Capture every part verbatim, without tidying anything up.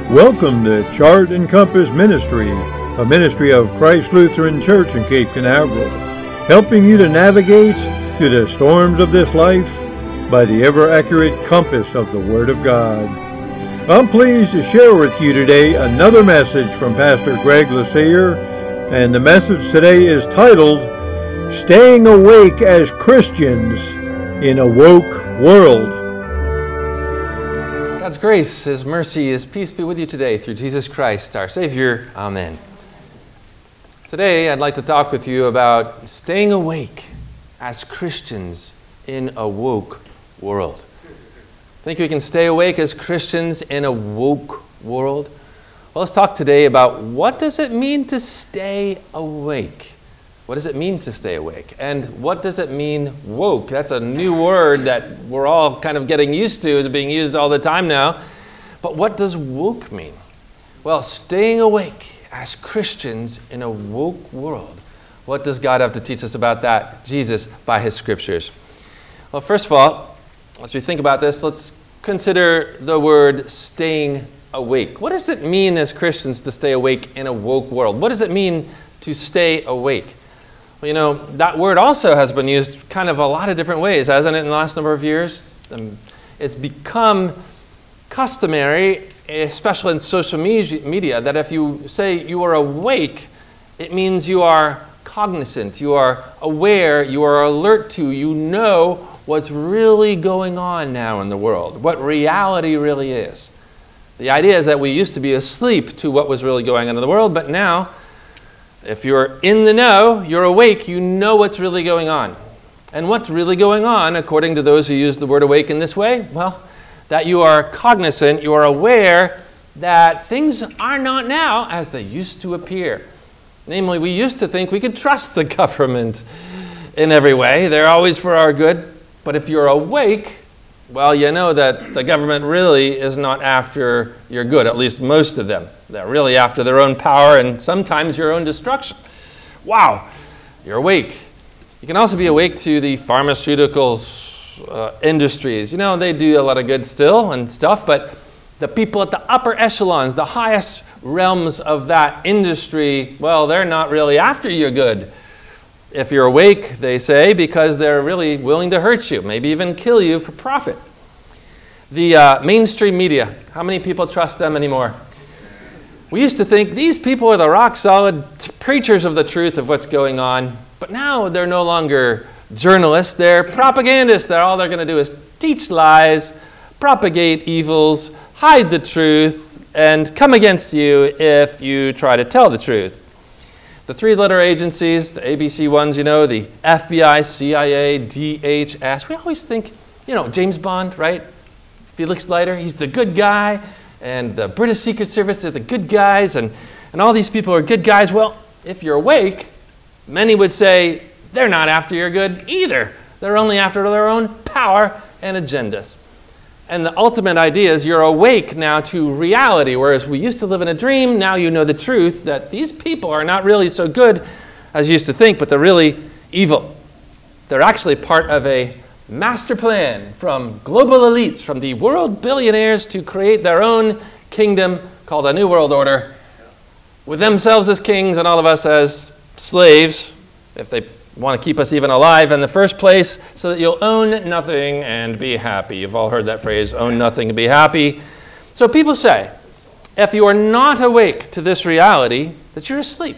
Welcome to Chart and Compass Ministry, a ministry of Christ Lutheran Church in Cape Canaveral, helping you to navigate through the storms of this life by the ever-accurate compass of the Word of God. I'm pleased to share with you today another message from Pastor Greg Lasayer, and the message today is titled, Staying Awake as Christians in a Woke World. God's grace, His mercy, His peace be with you today through Jesus Christ, our Savior. Amen. Today, I'd like to talk with you about staying awake as Christians in a woke world. Think we can stay awake as Christians in a woke world? Well, let's talk today about what does it mean to stay awake? What does it mean to stay awake? And what does it mean woke? That's a new word that we're all kind of getting used to. It's being used all the time now. But what does woke mean? Well, staying awake as Christians in a woke world. What does God have to teach us about that? Jesus, by His Scriptures. Well, first of all, as we think about this, let's consider the word staying awake. What does it mean as Christians to stay awake in a woke world? What does it mean to stay awake? Well, you know, that word also has been used kind of a lot of different ways, hasn't it, in the last number of years? Um, it's become customary, especially in social media, that if you say you are awake, it means you are cognizant, you are aware, you are alert to, you know what's really going on now in the world, what reality really is. The idea is that we used to be asleep to what was really going on in the world, but now, if you're in the know, you're awake, you know what's really going on. And what's really going on, according to those who use the word awake in this way? Well, that you are cognizant, you are aware that things are not now as they used to appear. Namely, we used to think we could trust the government in every way. They're always for our good. But if you're awake, well, you know that the government really is not after your good, at least most of them. They're really after their own power and sometimes your own destruction. Wow, you're awake. You can also be awake to the pharmaceuticals uh, industries. You know, they do a lot of good still and stuff, but the people at the upper echelons, the highest realms of that industry, well, they're not really after your good. If you're awake, they say, because they're really willing to hurt you, maybe even kill you for profit. The uh, mainstream media, how many people trust them anymore? We used to think these people are the rock-solid preachers of the truth of what's going on, but now they're no longer journalists, they're propagandists. They're, all they're going to do is teach lies, propagate evils, hide the truth, and come against you if you try to tell the truth. The three-letter agencies, the A B C ones, you know, the F B I, C I A, D H S, we always think, you know, James Bond, right? Felix Leiter, he's the good guy, and the British Secret Service, they're the good guys, and, and all these people are good guys. Well, if you're awake, many would say they're not after your good either. They're only after their own power and agendas. And the ultimate idea is you're awake now to reality, whereas we used to live in a dream, now you know the truth that these people are not really so good as you used to think, but they're really evil. They're actually part of a master plan from global elites, from the world billionaires, to create their own kingdom called a New World Order, with themselves as kings and all of us as slaves, if they want to keep us even alive in the first place, so that you'll own nothing and be happy. You've all heard that phrase, own nothing and be happy. So people say, if you are not awake to this reality, that you're asleep.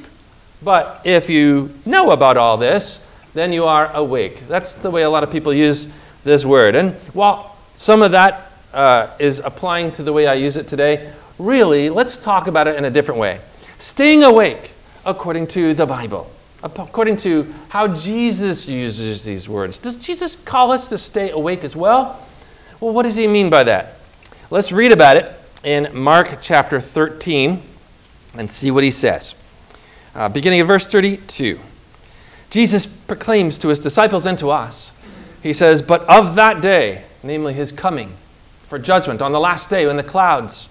But if you know about all this, then you are awake. That's the way a lot of people use this word. And while some of that uh, is applying to the way I use it today, really, let's talk about it in a different way. Staying awake according to the Bible, according to how Jesus uses these words. Does Jesus call us to stay awake as well? Well, what does He mean by that? Let's read about it in Mark chapter thirteen and see what He says. Uh, beginning of verse thirty-two. Jesus proclaims to His disciples and to us. He says, but of that day, namely His coming for judgment on the last day when the clouds,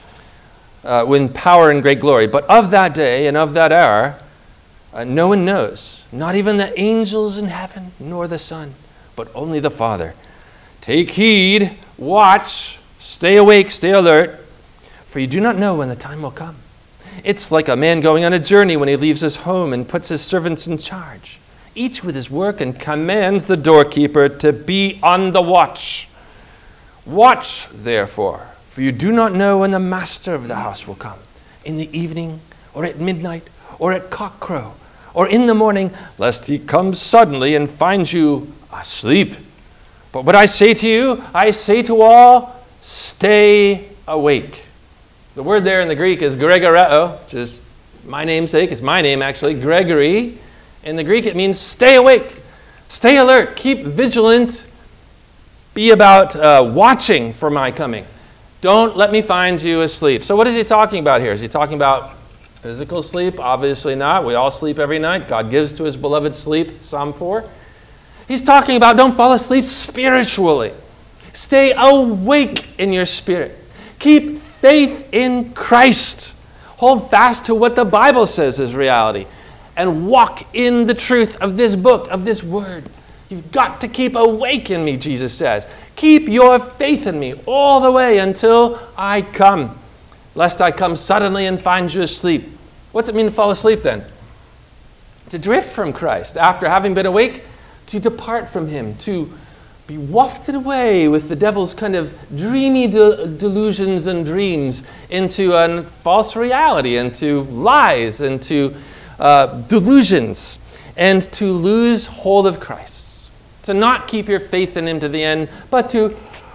uh, when power and great glory, but of that day and of that hour, uh, no one knows, not even the angels in heaven, nor the Son, but only the Father. Take heed, watch, stay awake, stay alert, for you do not know when the time will come. It's like a man going on a journey when he leaves his home and puts his servants in charge, each with his work, and commands the doorkeeper to be on the watch. Watch, therefore, for you do not know when the master of the house will come, in the evening, or at midnight, or at cockcrow, or in the morning, lest he come suddenly and find you asleep. But what I say to you, I say to all, stay awake. The word there in the Greek is gregoreo, which is my namesake. It's my name, actually, Gregory. In the Greek, it means stay awake, stay alert, keep vigilant, be about uh, watching for my coming. Don't let me find you asleep. So what is he talking about here? Is he talking about physical sleep? Obviously not. We all sleep every night. God gives to his beloved sleep, Psalm four. He's talking about don't fall asleep spiritually. Stay awake in your spirit. Keep faith in Christ. Hold fast to what the Bible says is reality. And walk in the truth of this book, of this word. You've got to keep awake in me, Jesus says. Keep your faith in me all the way until I come, lest I come suddenly and find you asleep. What's it mean to fall asleep then? To drift from Christ. After having been awake, to depart from him, to be wafted away with the devil's kind of dreamy de- delusions and dreams into a false reality, into lies, into uh, delusions, and to lose hold of Christ. To not keep your faith in him to the end, but to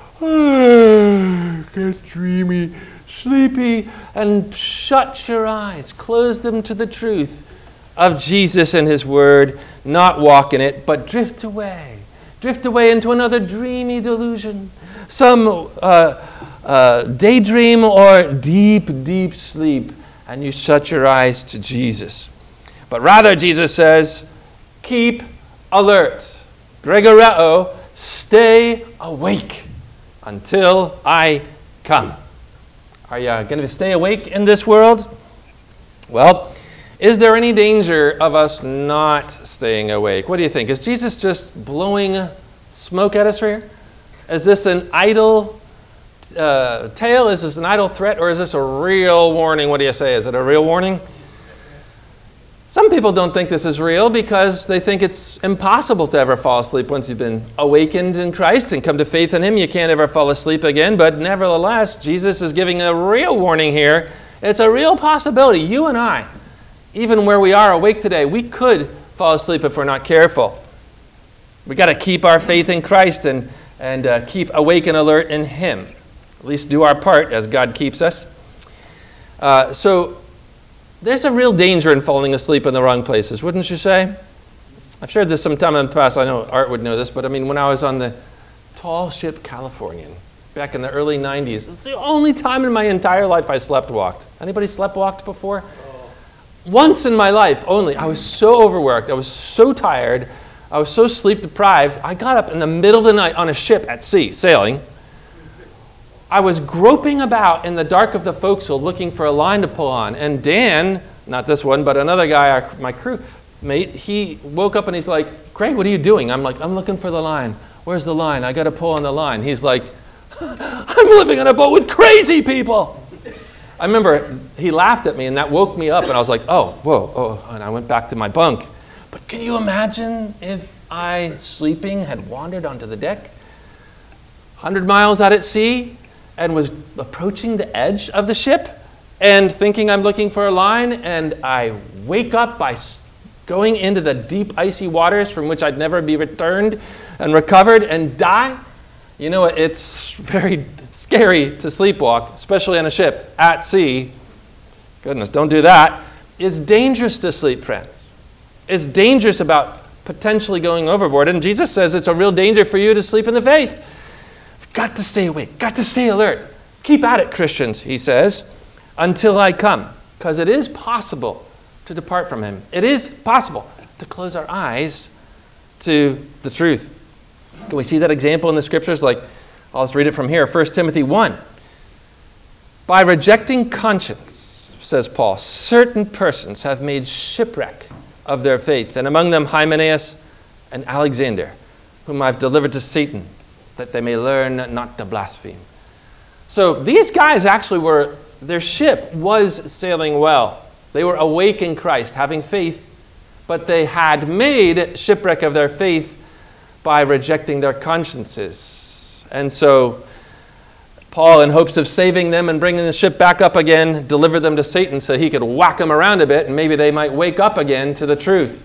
uh, get dreamy, sleepy, and shut your eyes, close them to the truth of Jesus and his word, not walk in it, but drift away. Drift away into another dreamy delusion, some uh, uh, daydream or deep, deep sleep, and you shut your eyes to Jesus. But rather, Jesus says, keep alert. Gregoreo, stay awake until I come. Are you going to stay awake in this world? Well, is there any danger of us not staying awake? What do you think? Is Jesus just blowing smoke at us here? Is this an idle uh, tale? Is this an idle threat? Or is this a real warning? What do you say? Is it a real warning? Some people don't think this is real because they think it's impossible to ever fall asleep once you've been awakened in Christ and come to faith in him. You can't ever fall asleep again. But nevertheless, Jesus is giving a real warning here. It's a real possibility. You and I, even where we are awake today, we could fall asleep if we're not careful. We got to keep our faith in Christ and, and uh, keep awake and alert in him. At least do our part as God keeps us. Uh, so there's a real danger in falling asleep in the wrong places, wouldn't you say? I've shared this sometime in the past. I know Art would know this, but I mean, when I was on the tall ship Californian back in the early nineties, it's the only time in my entire life I slept walked. Anybody slept walked before? Once in my life only. I was so overworked. I was so tired. I was so sleep deprived. I got up in the middle of the night on a ship at sea, sailing. I was groping about in the dark of the forecastle looking for a line to pull on. And Dan, not this one, but another guy, our, my crew mate, he woke up and he's like, Craig, what are you doing? I'm like, I'm looking for the line. Where's the line? I got to pull on the line. He's like, I'm living on a boat with crazy people. I remember he laughed at me and that woke me up and I was like, oh, whoa, oh, and I went back to my bunk. But can you imagine if I, sleeping, had wandered onto the deck, one hundred miles out at sea, and was approaching the edge of the ship and thinking I'm looking for a line, and I wake up by going into the deep icy waters from which I'd never be returned and recovered and die? You know, it's very scary to sleepwalk, especially on a ship at sea. Goodness, don't do that. It's dangerous to sleep, friends. It's dangerous about potentially going overboard. And Jesus says it's a real danger for you to sleep in the faith. You've got to stay awake, got to stay alert. Keep at it, Christians, he says, until I come. Because it is possible to depart from him. It is possible to close our eyes to the truth. Can we see that example in the scriptures? Like, I'll just read it from here. First Timothy one. By rejecting conscience, says Paul, certain persons have made shipwreck of their faith, and among them Hymenaeus and Alexander, whom I've delivered to Satan, that they may learn not to blaspheme. So these guys actually were their ship was sailing well. They were awake in Christ, having faith, but they had made shipwreck of their faith by rejecting their consciences. And so Paul, in hopes of saving them and bringing the ship back up again, delivered them to Satan so he could whack them around a bit and maybe they might wake up again to the truth.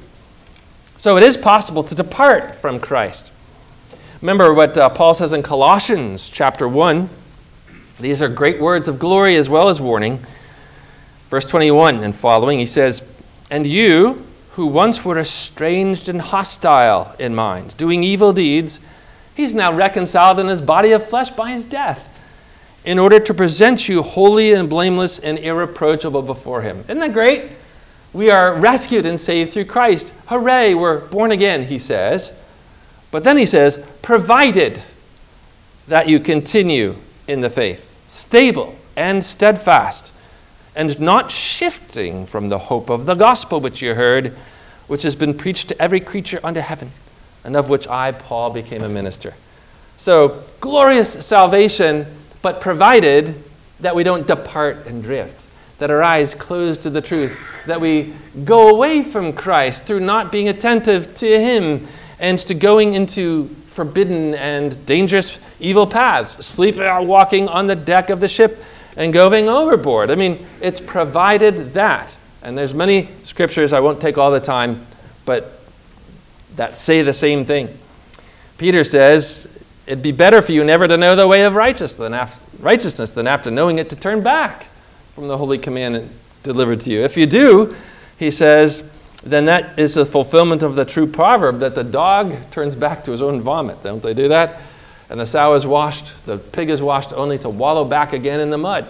So it is possible to depart from Christ. Remember what uh, Paul says in Colossians chapter one. These are great words of glory as well as warning. Verse twenty-one and following, he says, "And you, who once were estranged and hostile in mind, doing evil deeds, he's now reconciled in his body of flesh by his death, in order to present you holy and blameless and irreproachable before him." Isn't that great? We are rescued and saved through Christ. Hooray, we're born again, he says. But then he says, provided that you continue in the faith, stable and steadfast, and not shifting from the hope of the gospel which you heard, which has been preached to every creature under heaven, and of which I, Paul, became a minister. So, glorious salvation, but provided that we don't depart and drift, that our eyes close to the truth, that we go away from Christ through not being attentive to him and to going into forbidden and dangerous evil paths, sleepwalking on the deck of the ship and going overboard. I mean, it's provided that. And there's many scriptures, I won't take all the time, but that say the same thing. Peter says, it'd be better for you never to know the way of righteousness than after, righteousness than after knowing it to turn back from the holy commandment delivered to you. If you do, he says, then that is the fulfillment of the true proverb that the dog turns back to his own vomit. Don't they do that? And the sow is washed, the pig is washed only to wallow back again in the mud.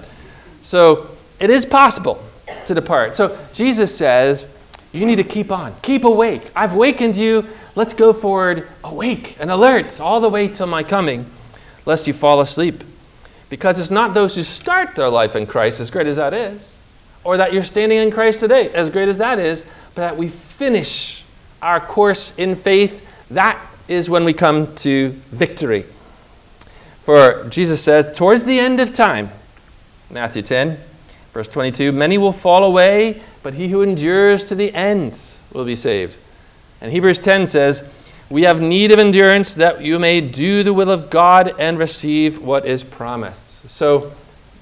So it is possible to depart. So Jesus says, you need to keep on, keep awake. I've wakened you. Let's go forward, awake and alert all the way till my coming, lest you fall asleep. Because it's not those who start their life in Christ, as great as that is, or that you're standing in Christ today, as great as that is, but that we finish our course in faith. That is when we come to victory. For Jesus says, towards the end of time, Matthew ten, verse twenty-two, many will fall away, but he who endures to the end will be saved. And Hebrews ten says, we have need of endurance that you may do the will of God and receive what is promised. So,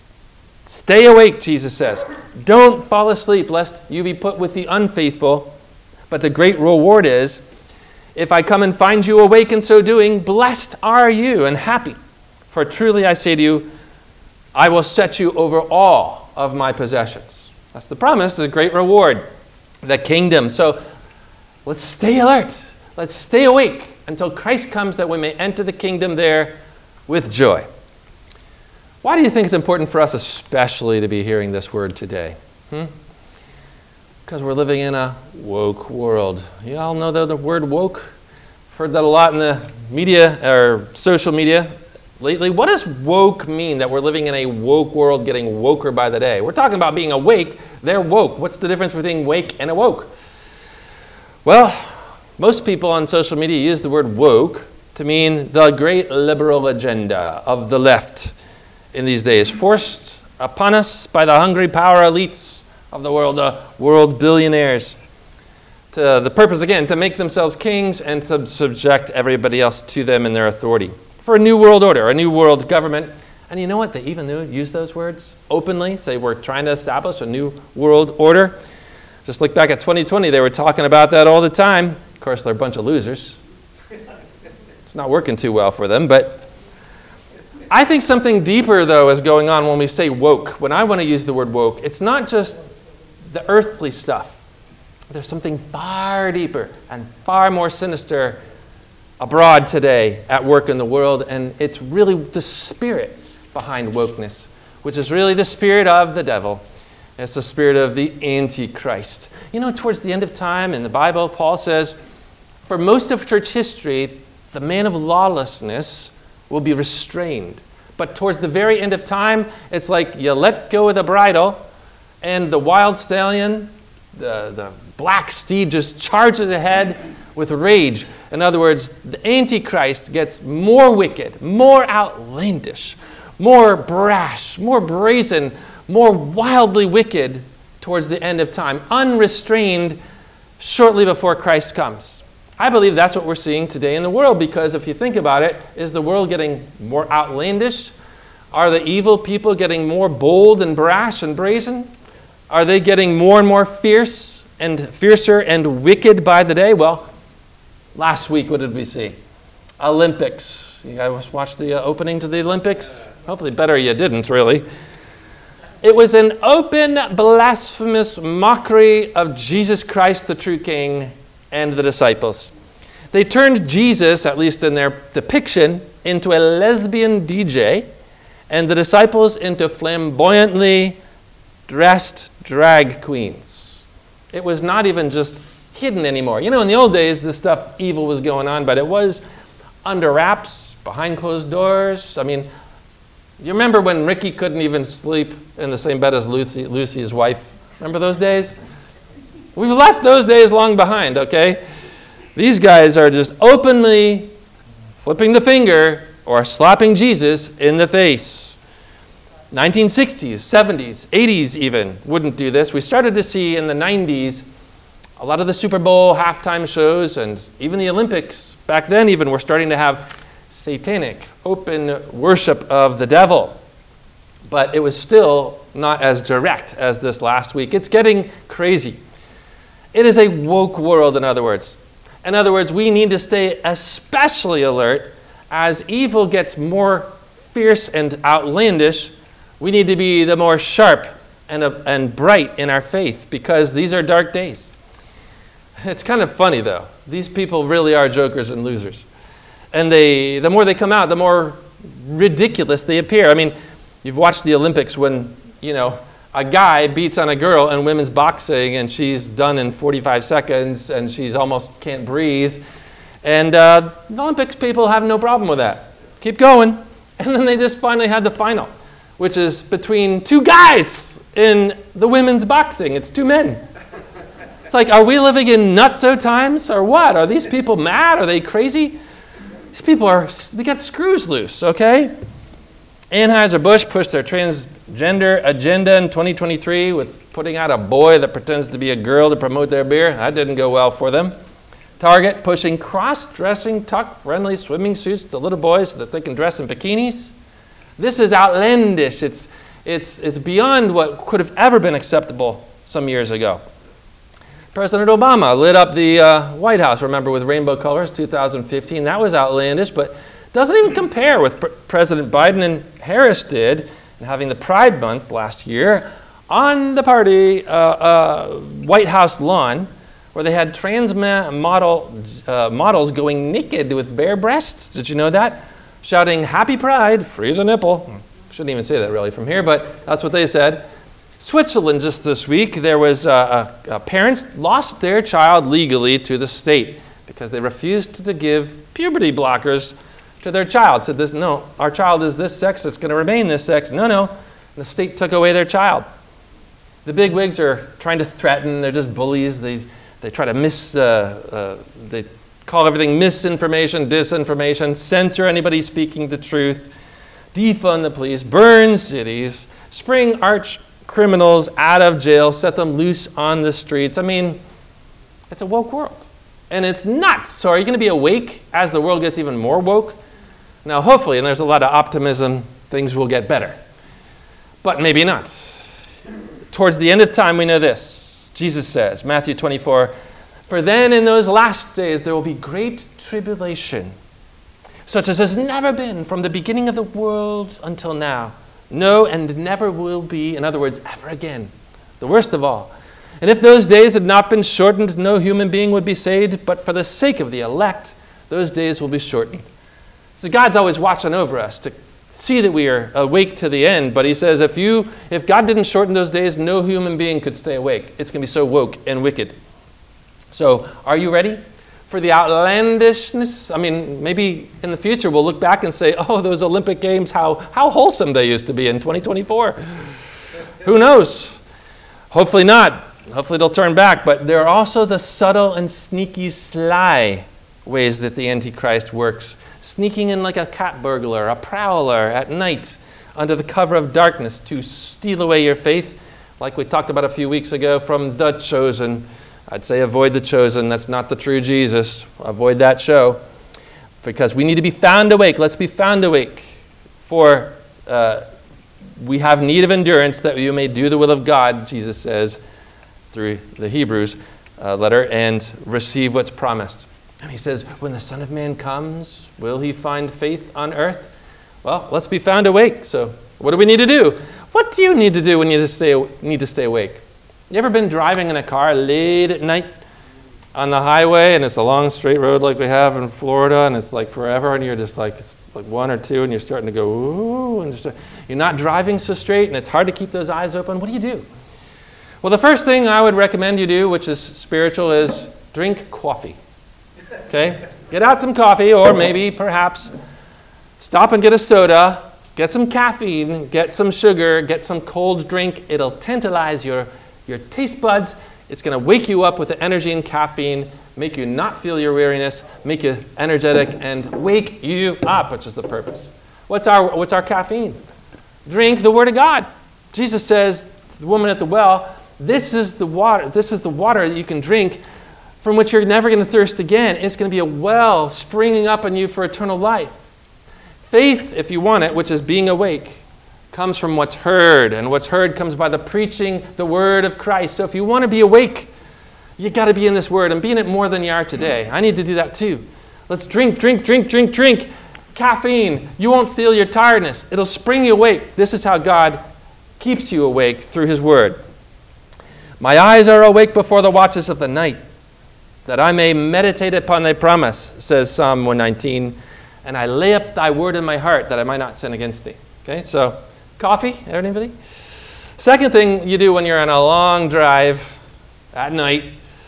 stay awake, Jesus says. Don't fall asleep, lest you be put with the unfaithful. But the great reward is, if I come and find you awake in so doing, blessed are you and happy. For truly I say to you, I will set you over all of my possessions. That's the promise, the great reward, the kingdom. So let's stay alert. Let's stay awake until Christ comes that we may enter the kingdom there with joy. Why do you think it's important for us especially to be hearing this word today? Hmm? Because we're living in a woke world. You all know the, the word woke? I've heard that a lot in the media or social media lately. What does woke mean, that we're living in a woke world getting woker by the day? We're talking about being awake. They're woke. What's the difference between wake and awoke? Well, most people on social media use the word woke to mean the great liberal agenda of the left in these days, forced upon us by the hungry power elites of the world, the world billionaires, to the purpose, again, to make themselves kings and to subject everybody else to them in their authority. For a new world order, a new world government. And you know what? They even use those words openly, say we're trying to establish a new world order. Just look back at twenty twenty, they were talking about that all the time. Of course, they're a bunch of losers. It's not working too well for them, but I think something deeper, though, is going on when we say woke. When I want to use the word woke, it's not just the earthly stuff. There's something far deeper and far more sinister abroad today at work in the world, and it's really the spirit behind wokeness, which is really the spirit of the devil. It's the spirit of the Antichrist. You know, towards the end of time in the Bible, Paul says, for most of church history, the man of lawlessness will be restrained. But towards the very end of time, it's like you let go of the bridle, and the wild stallion, the, the black steed, just charges ahead with rage. In other words, the Antichrist gets more wicked, more outlandish, more brash, more brazen, more wildly wicked towards the end of time, unrestrained shortly before Christ comes. I believe that's what we're seeing today in the world, because if you think about it, is the world getting more outlandish? Are the evil people getting more bold and brash and brazen? Are they getting more and more fierce and fiercer and wicked by the day? Well, last week, what did we see? Olympics. You guys watched the uh, opening to the Olympics? Hopefully better you didn't, really. It was an open, blasphemous mockery of Jesus Christ, the true King, and the disciples. They turned Jesus, at least in their depiction, into a lesbian D J, and the disciples into flamboyantly dressed drag queens. It was not even just hidden anymore. You know, in the old days, this stuff, evil was going on, but it was under wraps, behind closed doors. I mean, you remember when Ricky couldn't even sleep in the same bed as Lucy, Lucy, his wife? Remember those days? We've left those days long behind, okay? These guys are just openly flipping the finger or slapping Jesus in the face. nineteen sixties, seventies, eighties even wouldn't do this. We started to see in the nineties a lot of the Super Bowl halftime shows and even the Olympics back then even were starting to have satanic, open worship of the devil. But it was still not as direct as this last week. It's getting crazy. It is a woke world, in other words. In other words, we need to stay especially alert as evil gets more fierce and outlandish. We need to be the more sharp and, uh, and bright in our faith, because these are dark days. It's kind of funny, though. These people really are jokers and losers. And they, the more they come out, the more ridiculous they appear. I mean, you've watched the Olympics when, you know, a guy beats on a girl in women's boxing and she's done in forty-five seconds and she's almost can't breathe. And uh, the Olympics people have no problem with that. Keep going. And then they just finally had the final, which is between two guys in the women's boxing. It's two men. It's like, are we living in nutso times or what? Are these people mad? Are they crazy? These people are, they got screws loose, okay? Anheuser-Busch pushed their transgender agenda in twenty twenty-three with putting out a boy that pretends to be a girl to promote their beer. That didn't go well for them. Target pushing cross-dressing, tuck-friendly swimming suits to little boys so that they can dress in bikinis. This is outlandish. It's, it's, it's beyond what could have ever been acceptable some years ago. President Obama lit up the uh, White House, remember, with rainbow colors, two thousand fifteen. That was outlandish, but doesn't even compare with Pre- President Biden and Harris did in having the Pride Month last year on the party uh, uh, White House lawn, where they had trans ma- model uh, models going naked with bare breasts. Did you know that? Shouting, "Happy Pride, free the nipple." Shouldn't even say that really from here, but that's what they said. Switzerland just this week, there was uh, uh, uh, parents lost their child legally to the state because they refused to give puberty blockers to their child. Said, "This no, our child is this sex, it's going to remain this sex." No, no. And the state took away their child. The big wigs are trying to threaten. They're just bullies. They they try to mis, uh, uh, they call everything misinformation, disinformation, censor anybody speaking the truth, defund the police, burn cities, spring arch criminals out of jail, set them loose on the streets. I mean, it's a woke world. And it's nuts. So are you going to be awake as the world gets even more woke? Now, hopefully, and there's a lot of optimism, things will get better. But maybe not. Towards the end of time, we know this. Jesus says, Matthew twenty-four, "For then in those last days there will be great tribulation, such as has never been from the beginning of the world until now. No, and never will be," in other words, ever again. The worst of all. "And if those days had not been shortened, no human being would be saved, but for the sake of the elect, those days will be shortened." So God's always watching over us to see that we are awake to the end, but he says if you, if God didn't shorten those days, no human being could stay awake. It's going to be so woke and wicked. So are you ready for the outlandishness? I mean, maybe in the future we'll look back and say, oh, those Olympic Games, how, how wholesome they used to be in twenty twenty-four. Who knows? Hopefully not. Hopefully they'll turn back. But there are also the subtle and sneaky, sly ways that the Antichrist works. Sneaking in like a cat burglar, a prowler at night under the cover of darkness to steal away your faith, like we talked about a few weeks ago from The Chosen. I'd say avoid The Chosen. That's not the true Jesus. Avoid that show. Because we need to be found awake. Let's be found awake. For uh, we have need of endurance that you may do the will of God, Jesus says, through the Hebrews uh, letter, and receive what's promised. And he says, when the Son of Man comes, will he find faith on earth? Well, let's be found awake. So what do we need to do? What do you need to do when you just stay, need to stay awake? You ever been driving in a car late at night on the highway, and it's a long straight road like we have in Florida, and it's like forever, and you're just like, it's like one or two, and you're starting to go, ooh, and just, you're not driving so straight, and it's hard to keep those eyes open. What do you do? Well, the first thing I would recommend you do, which is spiritual, is drink coffee. Okay? Get out some coffee, or maybe, perhaps, stop and get a soda, get some caffeine, get some sugar, get some cold drink. It'll tantalize your, your taste buds. It's going to wake you up with the energy and caffeine, make you not feel your weariness, make you energetic, and wake you up, which is the purpose. What's our, what's our caffeine? Drink the Word of God. Jesus says, the woman at the well, this is the water, this is the water that you can drink from which you're never going to thirst again. It's going to be a well springing up in you for eternal life. Faith, if you want it, which is being awake, comes from what's heard, and what's heard comes by the preaching the word of Christ. So if you want to be awake, you got to be in this word, and be in it more than you are today. I need to do that too. Let's drink, drink, drink, drink, drink. Caffeine. You won't feel your tiredness. It'll spring you awake. This is how God keeps you awake through his word. My eyes are awake before the watches of the night, that I may meditate upon thy promise, says Psalm one nineteen, and I lay up thy word in my heart, that I might not sin against thee. Okay, so coffee, anybody? Second thing you do when you're on a long drive at night,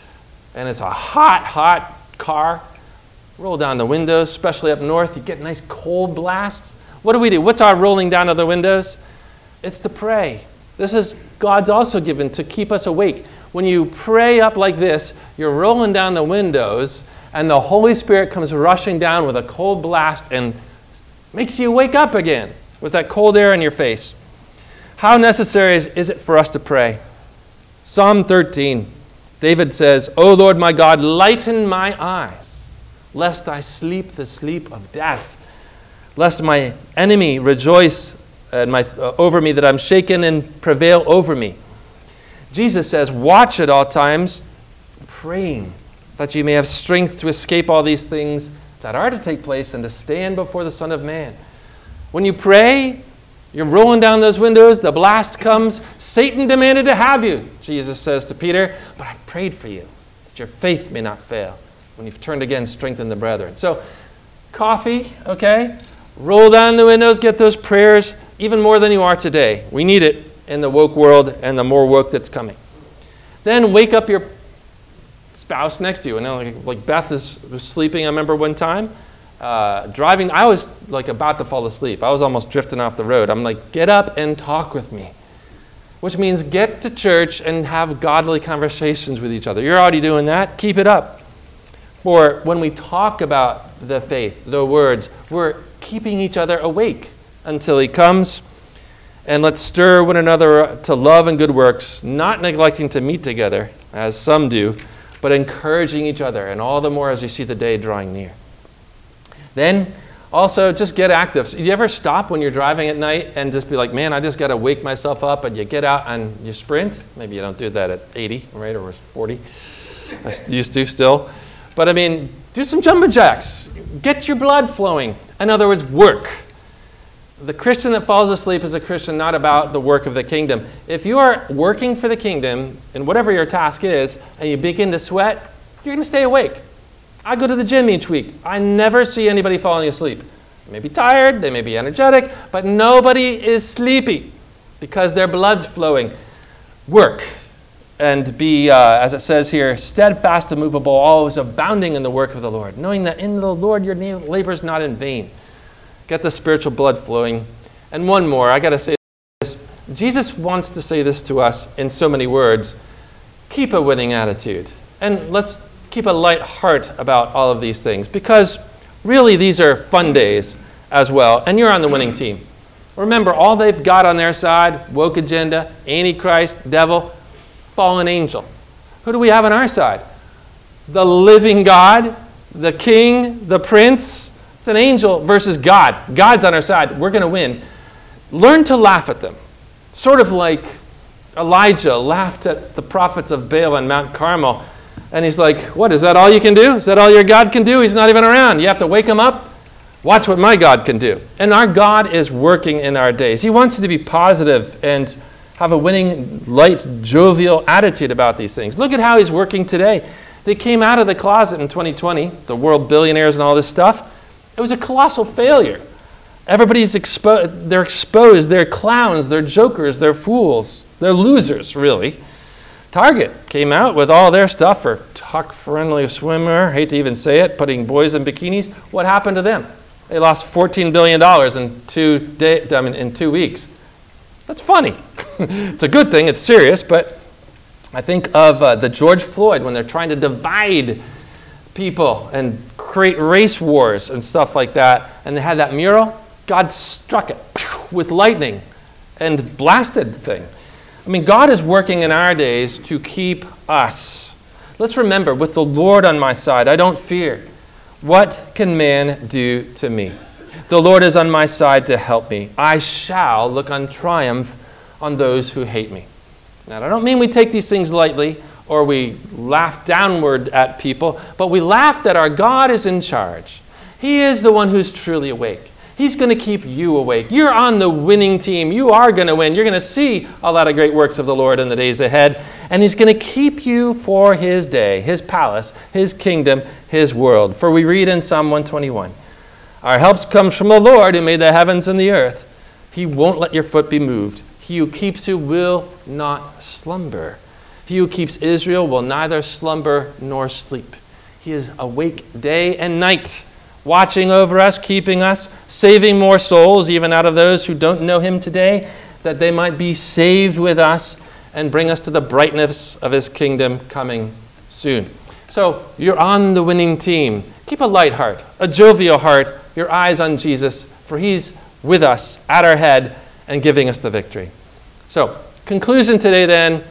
and it's a hot, hot car, roll down the windows, especially up north, you get a nice cold blast. What do we do? What's our rolling down of the windows? It's to pray. This is God's also given to keep us awake. When you pray up like this, you're rolling down the windows, and the Holy Spirit comes rushing down with a cold blast and makes you wake up again with that cold air in your face. How necessary is, is it for us to pray? Psalm thirteen, David says, O Lord my God, lighten my eyes, lest I sleep the sleep of death, lest my enemy rejoice and my, uh, over me, that I'm shaken and prevail over me. Jesus says, watch at all times, praying that you may have strength to escape all these things that are to take place and to stand before the Son of Man. When you pray, you're rolling down those windows, the blast comes, Satan demanded to have you, Jesus says to Peter, but I prayed for you, that your faith may not fail. When you've turned again, strengthen the brethren. So, coffee, okay? Roll down the windows, get those prayers, even more than you are today. We need it in the woke world and the more woke that's coming. Then wake up your spouse next to you. And like, like Beth is, was sleeping, I remember one time, uh, driving. I was like about to fall asleep. I was almost drifting off the road. I'm like, get up and talk with me. Which means get to church and have godly conversations with each other. You're already doing that. Keep it up. For when we talk about the faith, the words, we're keeping each other awake until he comes. And let's stir one another to love and good works, not neglecting to meet together, as some do, but encouraging each other, and all the more as you see the day drawing near. Then, also, just get active. So, do you ever stop when you're driving at night and just be like, man, I just got to wake myself up, and you get out and you sprint? Maybe you don't do that at eighty, right, or forty. I used to still. But, I mean, do some jumping jacks. Get your blood flowing. In other words, work. The Christian that falls asleep is a Christian not about the work of the kingdom. If you are working for the kingdom, in whatever your task is, and you begin to sweat, you're going to stay awake. I go to the gym each week. I never see anybody falling asleep. They may be tired, they may be energetic, but nobody is sleepy because their blood's flowing. Work and be, uh, as it says here, steadfast, immovable, always abounding in the work of the Lord, knowing that in the Lord your labor is not in vain. Get the spiritual blood flowing. And one more, I got to say this. Jesus wants to say this to us in so many words. Keep a winning attitude. And let's keep a light heart about all of these things, because really these are fun days as well, and you're on the winning team. Remember, all they've got on their side, woke agenda, antichrist, devil, fallen angel. Who do we have on our side? The living God, the king, the prince. It's an angel versus God. God's on our side. We're going to win. Learn to laugh at them. Sort of like Elijah laughed at the prophets of Baal on Mount Carmel. And he's like, what, is that all you can do? Is that all your God can do? He's not even around. You have to wake him up? Watch what my God can do. And our God is working in our days. He wants you to be positive and have a winning, light, jovial attitude about these things. Look at how he's working today. They came out of the closet in twenty twenty, the world billionaires and all this stuff. It was a colossal failure. Everybody's exposed. They're exposed. They're clowns. They're jokers. They're fools. They're losers, really. Target came out with all their stuff for tuck-friendly swimwear. Hate to even say it, putting boys in bikinis. What happened to them? They lost fourteen billion dollars in two day, I mean, in two weeks. That's funny. It's a good thing. It's serious, but I think of uh, the George Floyd when they're trying to divide people and create race wars and stuff like that, and they had that mural. God struck it with lightning and blasted the thing. I mean, God is working in our days to keep us. Let's remember, with the Lord on my side, I don't fear. What can man do to me? The Lord is on my side to help me. I shall look on triumph on those who hate me. Now, I don't mean we take these things lightly or we laugh downward at people, but we laugh that our God is in charge. He is the one who's truly awake. He's going to keep you awake. You're on the winning team. You are going to win. You're going to see a lot of great works of the Lord in the days ahead. And he's going to keep you for his day, his palace, his kingdom, his world. For we read in Psalm one twenty-one, our help comes from the Lord who made the heavens and the earth. He won't let your foot be moved. He who keeps you will not slumber. He who keeps Israel will neither slumber nor sleep. He is awake day and night, watching over us, keeping us, saving more souls, even out of those who don't know him today, that they might be saved with us and bring us to the brightness of his kingdom coming soon. So you're on the winning team. Keep a light heart, a jovial heart, your eyes on Jesus, for he's with us at our head and giving us the victory. So, conclusion today then,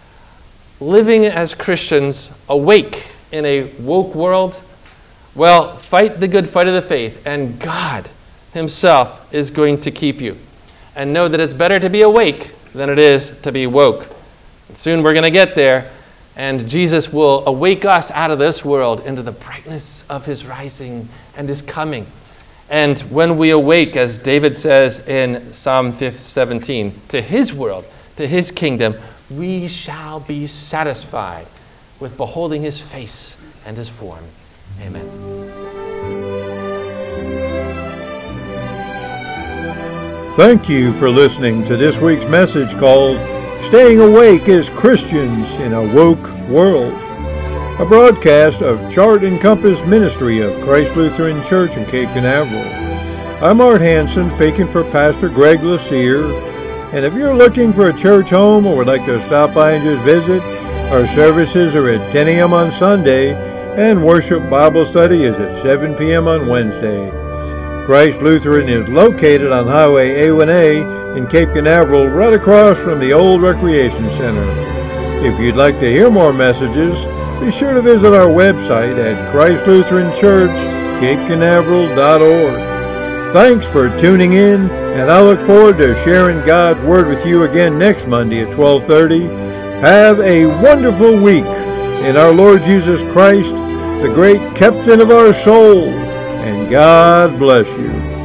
living as Christians awake in a woke world. Well, fight the good fight of the faith, and God himself is going to keep you. And know that it's better to be awake than it is to be woke. Soon we're going to get there, and Jesus will awake us out of this world into the brightness of his rising and his coming. And when we awake, as David says in Psalm seventeen, to his world, to his kingdom, we shall be satisfied with beholding his face and his form. Amen. Thank you for listening to this week's message called Staying Awake as Christians in a Woke World, a broadcast of Chart and Compass Ministry of Christ Lutheran Church in Cape Canaveral. I'm Art Hansen, speaking for Pastor Greg Lassier, and if you're looking for a church home or would like to stop by and just visit, our services are at ten a.m. on Sunday, and Worship Bible Study is at seven p.m. on Wednesday. Christ Lutheran is located on Highway A one A in Cape Canaveral, right across from the old Recreation Center. If you'd like to hear more messages, be sure to visit our website at Christ Lutheran Church, cape canaveral dot org. Thanks for tuning in, and I look forward to sharing God's Word with you again next Monday at twelve thirty. Have a wonderful week in our Lord Jesus Christ, the great captain of our soul, and God bless you.